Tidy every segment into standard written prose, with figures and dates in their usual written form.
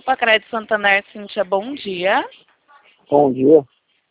Crédito Santander, Cíntia, bom dia. Bom dia.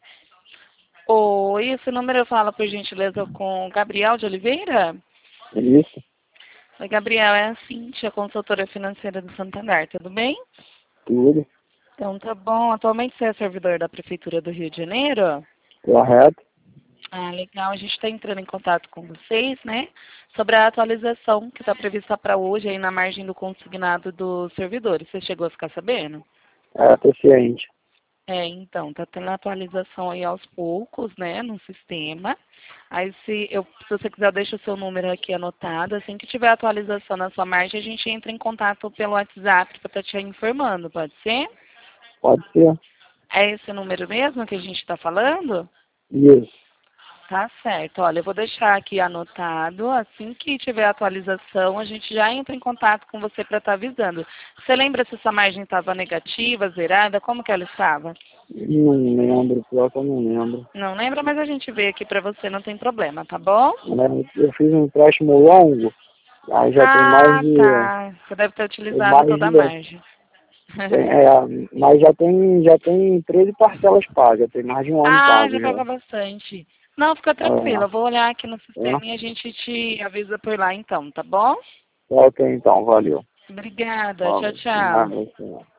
Oi, esse número eu falo, por gentileza, com Gabriel de Oliveira? Isso, Oi, Gabriel, é a Cíntia, consultora financeira do Santander, tudo bem? tudo, Então tá bom. Atualmente você é servidor da Prefeitura do Rio de Janeiro? correto. Ah, legal. A gente está entrando em contato com vocês, né? Sobre a atualização que está prevista para hoje aí na margem do consignado dos servidores. Você chegou a ficar sabendo? Tô ciente. Então, tá tendo atualização aí aos poucos, né, no sistema. Aí, se você quiser, deixa o seu número aqui anotado. Assim que tiver atualização na sua margem, a gente entra em contato pelo WhatsApp para estar te informando, pode ser? Pode ser? É esse número mesmo que a gente está falando? Isso. Tá certo. Olha, eu vou deixar aqui anotado. Assim que tiver atualização, a gente já entra em contato com você para estar avisando. Você lembra se essa margem estava negativa, zerada? Como que ela estava? Não lembro, pior que eu não lembro. Não lembra, mas a gente vê aqui para você, não tem problema, tá bom? Eu fiz um empréstimo longo, aí já tem Ah, tá. Você deve ter utilizado mais toda a de, margem. mas já tem 13 parcelas pagas, tem mais de um ano Ah, pago já já. pagou bastante. Não, fica tranquila. Eu vou olhar aqui no É. sistema e a gente te avisa por lá então, tá bom? Ok, então, valeu. Obrigada. Tchau, Valeu. tchau. Nada, senhor.